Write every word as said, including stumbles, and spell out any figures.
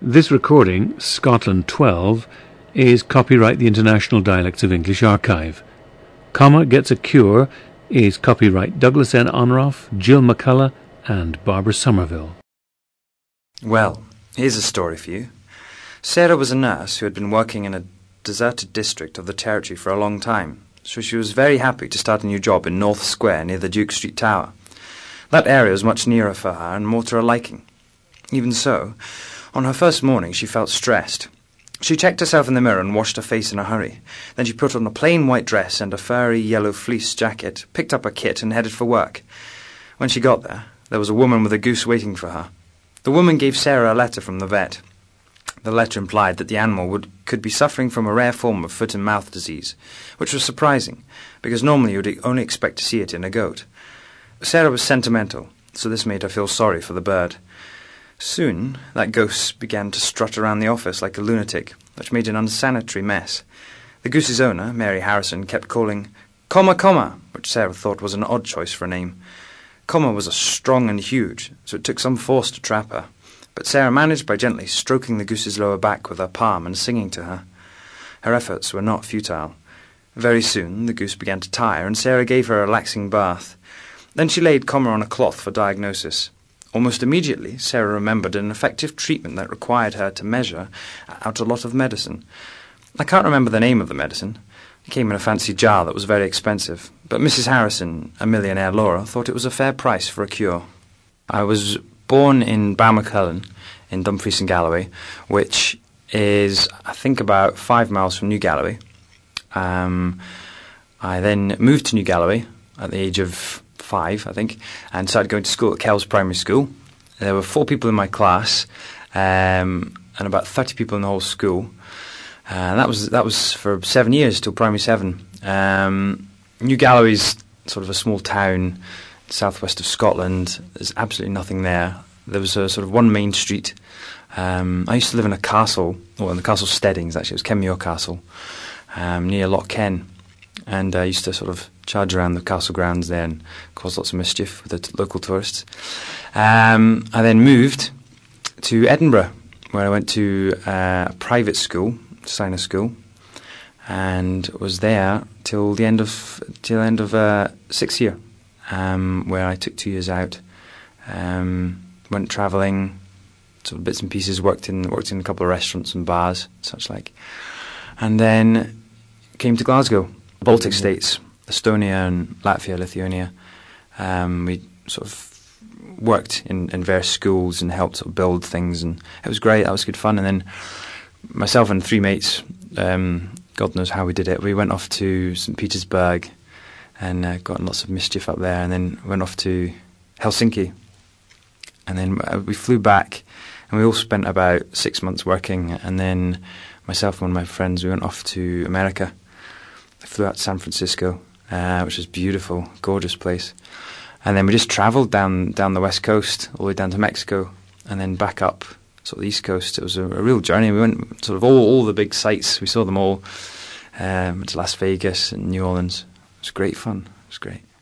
This recording, Scotland twelve, is copyright the International Dialects of English Archive. Comma Gets a Cure is copyright Douglas N. Onroff, Jill McCullough and Barbara Somerville. Well, here's a story for you. Sarah was a nurse who had been working in a deserted district of the territory for a long time, so she was very happy to start a new job in North Square near the Duke Street Tower. That area was much nearer for her and more to her liking. Even so, on her first morning she felt stressed. She checked herself in the mirror and washed her face in a hurry. Then she put on a plain white dress and a furry yellow fleece jacket, picked up her kit and headed for work. When she got there, there was a woman with a goose waiting for her. The woman gave Sarah a letter from the vet. The letter implied that the animal would, could be suffering from a rare form of foot and mouth disease, which was surprising, because normally you would only expect to see it in a goat. Sarah was sentimental, so this made her feel sorry for the bird. Soon, that goose began to strut around the office like a lunatic, which made an unsanitary mess. The goose's owner, Mary Harrison, kept calling, "Comma, comma," which Sarah thought was an odd choice for a name. Comma was a strong and huge, so it took some force to trap her, but Sarah managed by gently stroking the goose's lower back with her palm and singing to her. Her efforts were not futile. Very soon, the goose began to tire, and Sarah gave her a relaxing bath. Then she laid Comma on a cloth for diagnosis. Almost immediately, Sarah remembered an effective treatment that required her to measure out a lot of medicine. I can't remember the name of the medicine. It came in a fancy jar that was very expensive, but Missus Harrison, a millionaire Laura, thought it was a fair price for a cure. I was born in Balmacullen in Dumfries and Galloway, which is, I think, about five miles from New Galloway. Um, I then moved to New Galloway at the age of five, I think, and started going to school at Kells Primary School. There were four people in my class, um, and about thirty people in the whole school. Uh, and that was that was for seven years, till primary seven. Um, New Galloway's sort of a small town, southwest of Scotland. There's absolutely nothing there. There was a sort of one main street. Um, I used to live in a castle, or in the Castle Steadings, actually. It was Kenmure Castle, um, near Loch Ken. And I used to sort of charge around the castle grounds there and cause lots of mischief with the t- local tourists. Um, I then moved to Edinburgh, where I went to uh, a private school, Sinus School, and was there till the end of till the end of uh, sixth year, um, where I took two years out, um, went travelling, sort of bits and pieces, worked in worked in a couple of restaurants and bars, such like, and then came to Glasgow. Baltic states, Estonia and Latvia, Lithuania. Um, we sort of worked in, in various schools and helped sort of build things, and it was great. That was good fun. And then myself and three mates, um, God knows how we did it, we went off to Saint Petersburg and uh, got in lots of mischief up there, and then went off to Helsinki. And then uh, we flew back, and we all spent about six months working, and then myself and one of my friends, we went off to America. I flew out to San Francisco, uh, which was beautiful, gorgeous place. And then we just travelled down down the west coast, all the way down to Mexico, and then back up sort of the east coast. It was a, a real journey. We went sort of all, all the big sites. We saw them all. Um, went to Las Vegas and New Orleans. It was great fun. It was great.